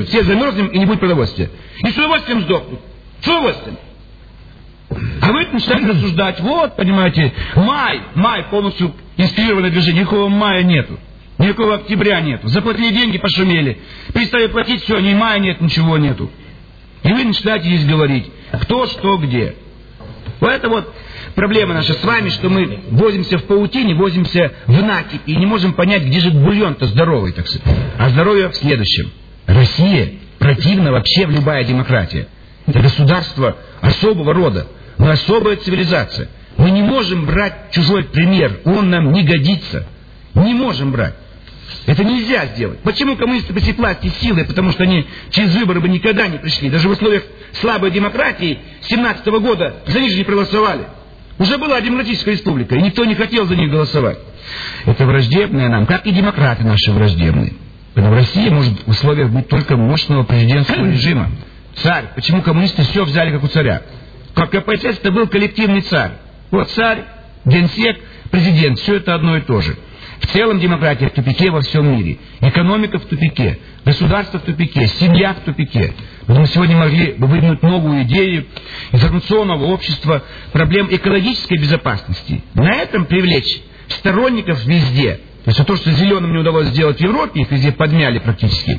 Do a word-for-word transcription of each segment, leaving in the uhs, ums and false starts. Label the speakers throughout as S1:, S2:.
S1: продовольствию. Все замерзнем и не будет продовольствия. И с удовольствием сдохнут. С удовольствием. А вы начинаете рассуждать, вот, понимаете, май, май полностью инспирированное движение, никакого мая нету. Никакого октября нету. Заплатили деньги, пошумели. Перестали платить, все, ни мая нет, ничего нету. И вы начинаете здесь говорить, кто, что, где. Вот это вот проблема наша с вами, что мы возимся в паутине, возимся в накипи и не можем понять, где же бульон-то здоровый, так сказать. А здоровье в следующем. Россия противна вообще в любая демократия. Это государство особого рода, но особая цивилизация. Мы не можем брать чужой пример, он нам не годится. Не можем брать. Это нельзя сделать. Почему коммунисты пришли к власти силой? Потому что они через выборы бы никогда не пришли. Даже в условиях слабой демократии семнадцатого года за них же не проголосовали. Уже была демократическая республика, и никто не хотел за них голосовать. Это враждебное нам, как и демократы наши враждебные. Поэтому Россия может в условиях быть только мощного президентского режима. Царь. Почему коммунисты все взяли как у царя? Как КПСС это был коллективный царь. Вот царь, генсек, президент. Все это одно и то же. В целом демократия в тупике во всем мире. Экономика в тупике. Государство в тупике. Семья в тупике. Мы сегодня могли бы выдвинуть новую идею информационного общества, проблем экологической безопасности. На этом привлечь сторонников везде. То есть то, что зеленым не удалось сделать в Европе, их везде подмяли практически.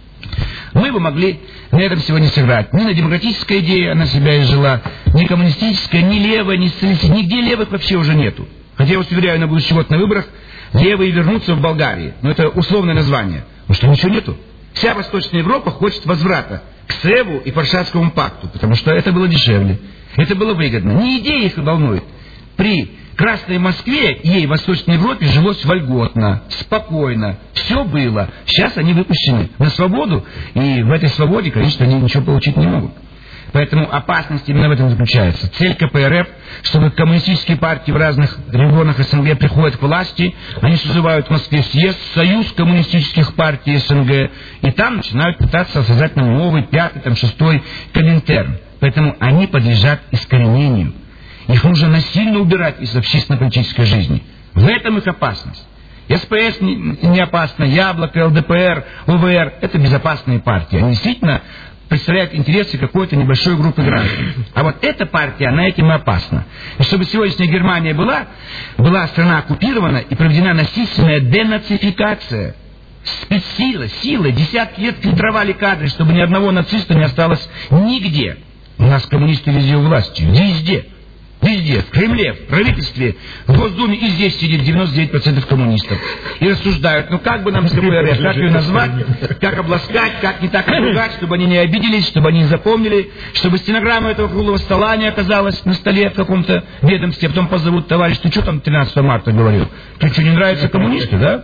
S1: Мы бы могли на этом сегодня сыграть. Ни на демократической идее она себя изжила, ни коммунистическая, ни левая, ни социалистическая. Нигде левых вообще уже нету. Хотя я вас уверяю, на будущий год на выборах левые вернутся в Болгарии. Но это условное название. Потому что ничего нету. Вся Восточная Европа хочет возврата к Севу и Варшавскому пакту. Потому что это было дешевле. Это было выгодно. Не идеи их волнует. При Красной Москве ей в Восточной Европе жилось вольготно, спокойно. Все было. Сейчас они выпущены на свободу. И в этой свободе, конечно, они ничего получить не могут. Поэтому опасность именно в этом заключается. Цель КПРФ, чтобы коммунистические партии в разных регионах СНГ приходят к власти, они созывают в Москве съезд, союз коммунистических партий СНГ, и там начинают пытаться создать нам новый, пятый, там, шестой Коминтерн. Поэтому они подлежат искоренению. Их нужно насильно убирать из общественно-политической жизни. В этом их опасность. СПС не, не опасно, Яблоко, ЛДПР, ОВР – это безопасные партии. Они действительно представляют интересы какой-то небольшой группы граждан. А вот эта партия, она этим и опасна. И чтобы сегодняшняя Германия была, была страна оккупирована и проведена насильственная денацификация. Спецсила, силы, десятки лет фильтровали кадры, чтобы ни одного нациста не осталось нигде. У нас коммунисты везде у власти, везде. Везде, в Кремле, в правительстве, в Госдуме и здесь сидит девяносто девять процентов коммунистов. И рассуждают, ну как бы нам с КПРФ, как ее назвать, как обласкать, как не так напугать, чтобы они не обиделись, чтобы они не запомнили, чтобы стенограмма этого круглого стола не оказалась на столе в каком-то ведомстве, а потом позовут: товарищ, ты что там тринадцатого марта говорил? Ты что, не нравятся коммунисты, да?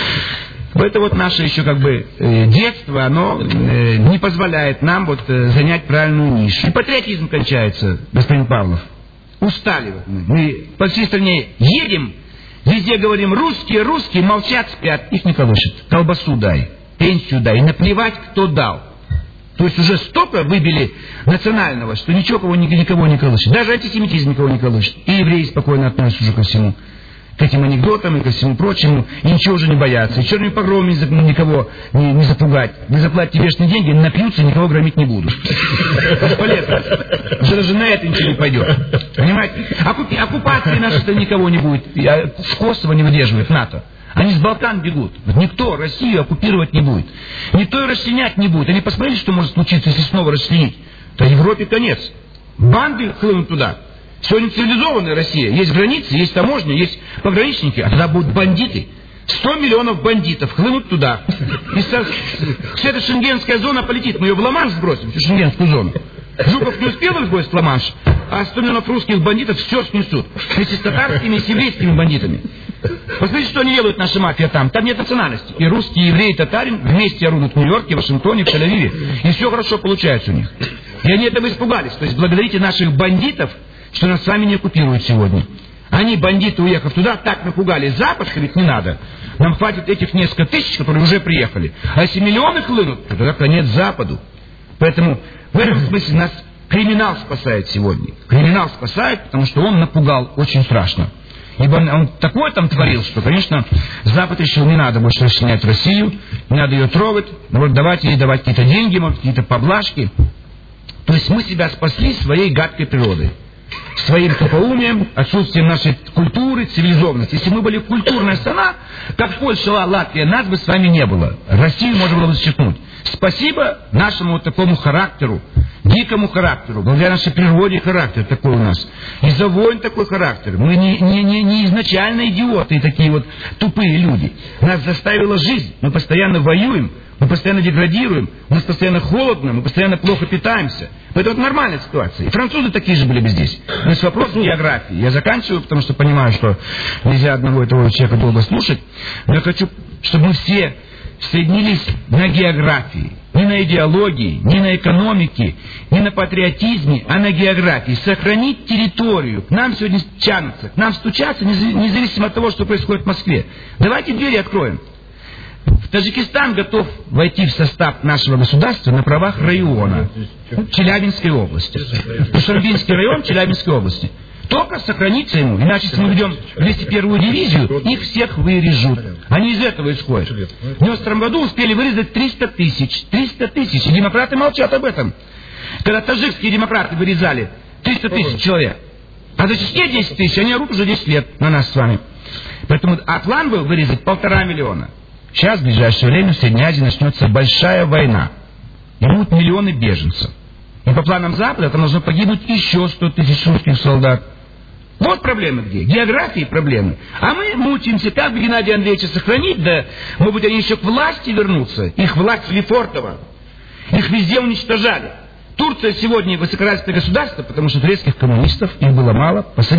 S1: Это вот наше еще как бы э, детство, оно э, не позволяет нам вот э, занять правильную нишу. И патриотизм кончается, господин Павлов. Устали вот мы. Мы по всей стране едем, везде говорим: русские, русские, молчат, спят, их не колышет. Колбасу дай, пенсию дай, и наплевать, кто дал. То есть уже столько выбили национального, что ничего кого, никого не колышет. Даже антисемитизм никого не колышет. И евреи спокойно относятся уже ко всему. К этим анекдотам и ко всему прочему, и ничего уже не боятся. И черными погромами никого не, не запугать. Вы заплатите вечные деньги, напьются, никого громить не будут. Бесполезно. Уже даже на это ничего не пойдет. Понимаете? Оккупи, оккупации нашей-то никого не будет. С Косово не выдерживает НАТО. Они с Балкан бегут. Никто Россию оккупировать не будет. Никто ее расчленять не будет. Они посмотрели, что может случиться, если снова расчленить. То Европе конец. Банды хлынут туда. Сегодня цивилизованная Россия. Есть границы, есть таможня, есть пограничники, а тогда будут бандиты. Сто миллионов бандитов хлынут туда. И вся эта шенгенская зона полетит. Мы ее в Ла-Манш сбросим, всю шенгенскую зону. Жуков не успел их сбросить в Ла-Манш, а сто миллионов русских бандитов все снесут. Вместе с татарскими и с еврейскими бандитами. Посмотрите, что они делают, наша мафия там. Там нет национальности. И русские, и евреи, и татарин вместе орудуют в Нью-Йорке, Вашингтоне, в Тель-Авиве. И все хорошо получается у них. И они этого испугались. То есть благодарите наших бандитов, что нас с вами не оккупируют сегодня. Они, бандиты, уехав туда, так напугали. Запад ходить не надо. Нам хватит этих несколько тысяч, которые уже приехали. А если миллионы хлынут, то тогда конец Западу. Поэтому в этом смысле нас криминал спасает сегодня. Криминал спасает, потому что он напугал очень страшно. Ибо он, он такое там творил, что, конечно, Запад решил, не надо больше расчленять Россию, не надо ее трогать, вот давайте ей давать какие-то деньги, может, какие-то поблажки. То есть мы себя спасли своей гадкой природой, своим тупоумием, отсутствием нашей культуры, цивилизованности. Если мы были культурная страна, как Польша, Латвия, нас бы с вами не было. Россию можно было бы зачеркнуть. Спасибо нашему вот такому характеру, дикому характеру, благодаря нашей природе характер такой у нас. Из-за войн такой характер. Мы не, не, не, не изначально идиоты и такие вот тупые люди. Нас заставила жизнь. Мы постоянно воюем, мы постоянно деградируем, у нас постоянно холодно, мы постоянно плохо питаемся. Это вот нормальная ситуация. И французы такие же были бы здесь. Но есть вопрос географии. Я заканчиваю, потому что понимаю, что нельзя одного этого человека долго слушать. Но я хочу, чтобы мы все соединились на географии. Не на идеологии, не на экономике, не на патриотизме, а на географии. Сохранить территорию. К нам сегодня тянутся, к нам стучатся, независимо от того, что происходит в Москве. Давайте двери откроем. Таджикистан готов войти в состав нашего государства на правах района Челябинской области. Душанбинский район Челябинской области. Только сохранится ему. Иначе, если мы ведем двести первую дивизию, их всех вырежут. Они из этого исходят. В девяносто втором году успели вырезать триста тысяч. триста тысяч. И демократы молчат об этом. Когда таджикские демократы вырезали триста тысяч человек, а за Чечне десять тысяч, они орут уже десять лет на нас с вами. Поэтому, а план был вырезать полтора миллиона. Сейчас, в ближайшее время, в Средней Азии начнется большая война. И будут миллионы беженцев. И по планам Запада там должно погибнуть еще сто тысяч русских солдат. Вот проблемы где. Географии проблемы. А мы мучаемся, как бы Геннадия Андреевича сохранить, да, может быть, они еще к власти вернутся. Их власть Лефортова. Их везде уничтожали. Турция сегодня высокоразвитое государство, потому что турецких коммунистов, их было мало, посадили.